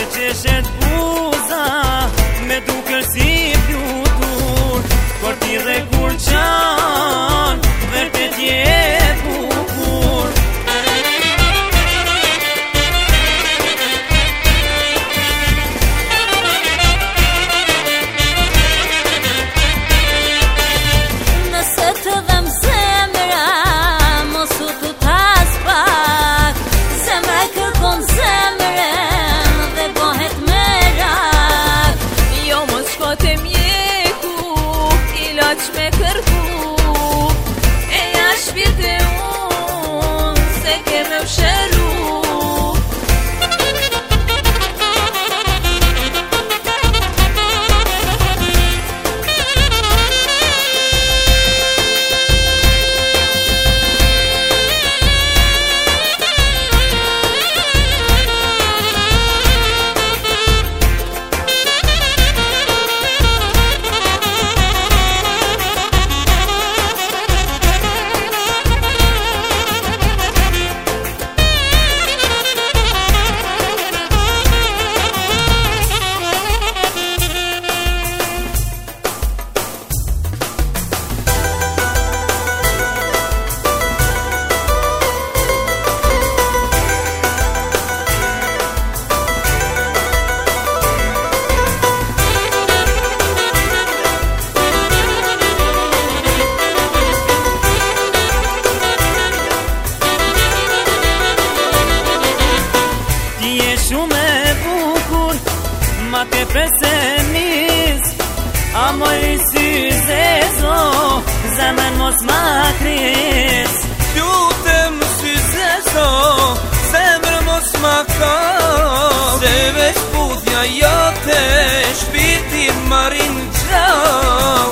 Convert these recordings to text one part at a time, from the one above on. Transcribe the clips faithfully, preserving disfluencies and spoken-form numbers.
qeshet buza me duker si pjutur Kur ti dhe kur qan vërtet je bukur Nëse të dhem zemra mos u të tas pak Zemra kërkon zemrën dhe bëhet merak Jo mos shko të mjeku, ilaç me kërku E ja shpirti unë, se ke me vshëru Shumë e bukur, ma te presenis A moj sy zezo, zemen mos ma kris Lutem sy zezo, zemrë mos ma ka Se veç pudhja jote, shpirtin marin qau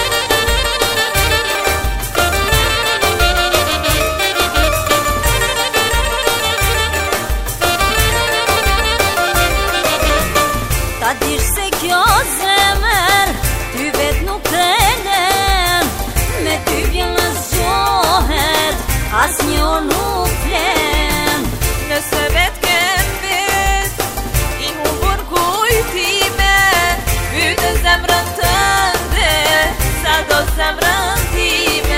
Ta dish se kjo zemër ty vet nuk krenen Me ty vjen në zgjohet as një orë nuk flen Nëse vet ken vet, i humbur kujtime Pyte zemrën tënde, sa do zemrën time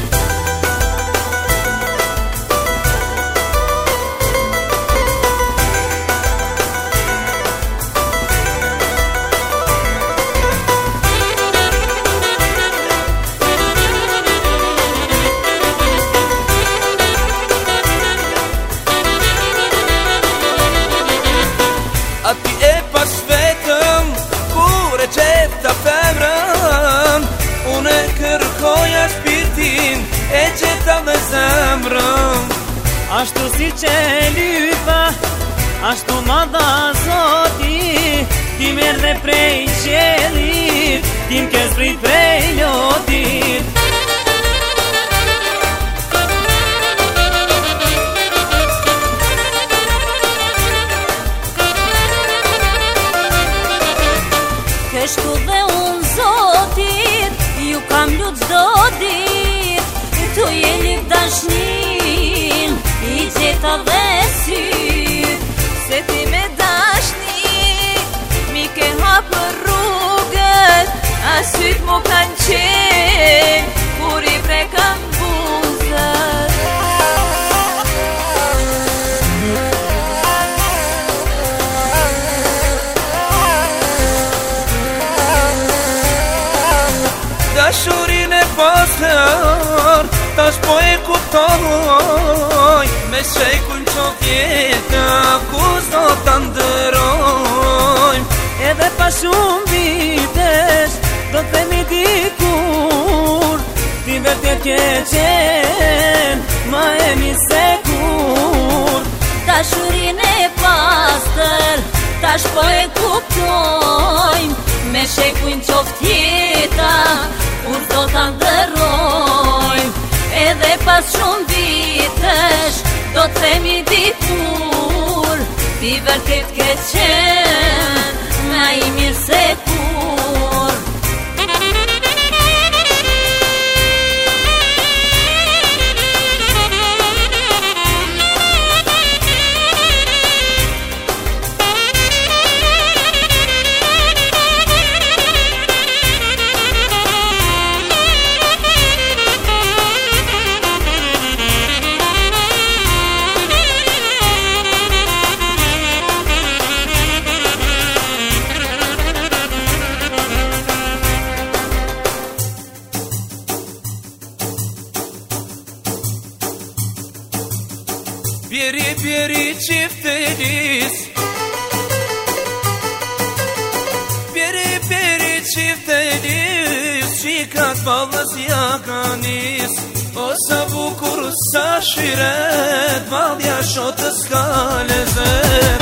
Ati e pas vetëm, kur e qep ta femrën Unë e kërkoja shpirtin, e qeta dhe zemrën Ashtu si që lypa, ashtu ma dha zoti Ti merr dhe prej qelit, ti m'ke zbrit prej lotit Kështu dhe unë zotit, ju kam lut zdo dit Tu je lip dashnin, i gjeta dhe syt Se ti me dashni, mi ke hapë rrugët A syt mu kanë qenë, kur i prekëm buzët Dashurin e pasër, tash po e kuptoj Me shejkun qo tjeta, ku s'do t'a ndërojmë Edhe pa shumë vitesh, do të themi dikur Ti vërtet ke qenë, ma e mi se kur Dashurin e pastër, tash po e kuptojmë Me shekujn qoft jeta, kur do t'a ndërojmë Edhe pas shumë vitesh, do të themi dikur Ti vërtet ke qenë, ma i mirë se kur Bjeri bjeri qiftelis Bjeri bjeri qiftelis Qikat balës jakanis O sa bukur sa shiret Valja shotës ka lezet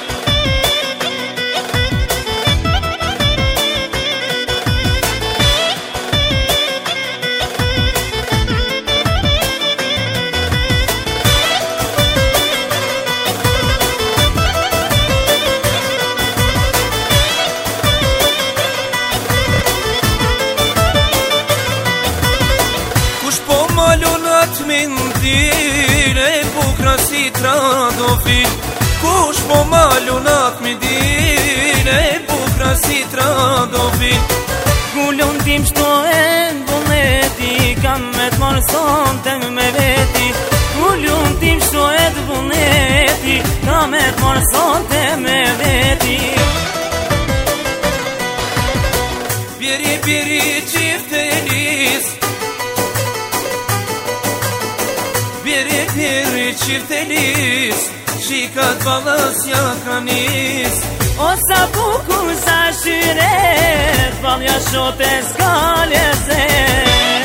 Mindile bukra si trandofil Kush po malunat mindile bukra si trandofil Gullon tim shto e n'vullneti Kam me t'marë sonte me veti Gullon tim shto e n'vullneti Kam me t'marë sonte me veti Bjeri bjeri qiftelis Bjeri bjeri qiftelis Qikat balës jakanis O sa bukur sa shiret Valja shotës ka lezet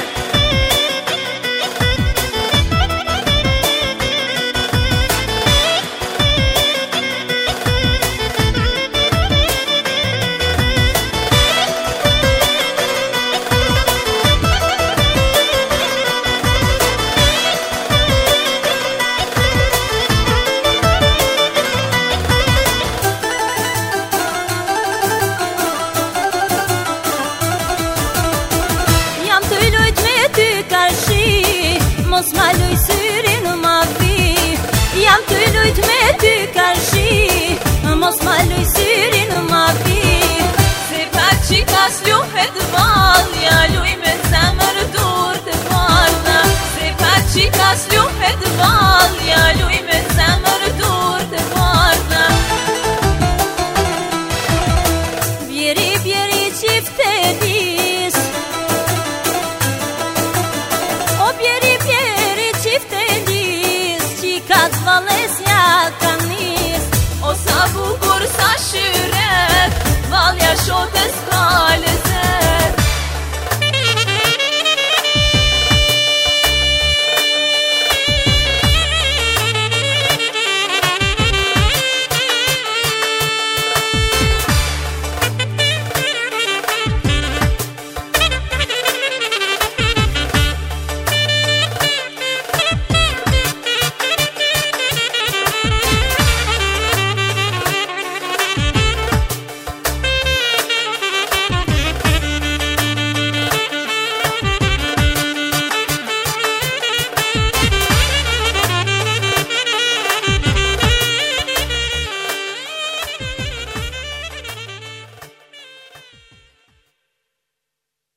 Mos ma luj syrin ma vi Jam të lujt me ty karshi Mos ma luj syrin ma vi Se pa qikas luhet valja luj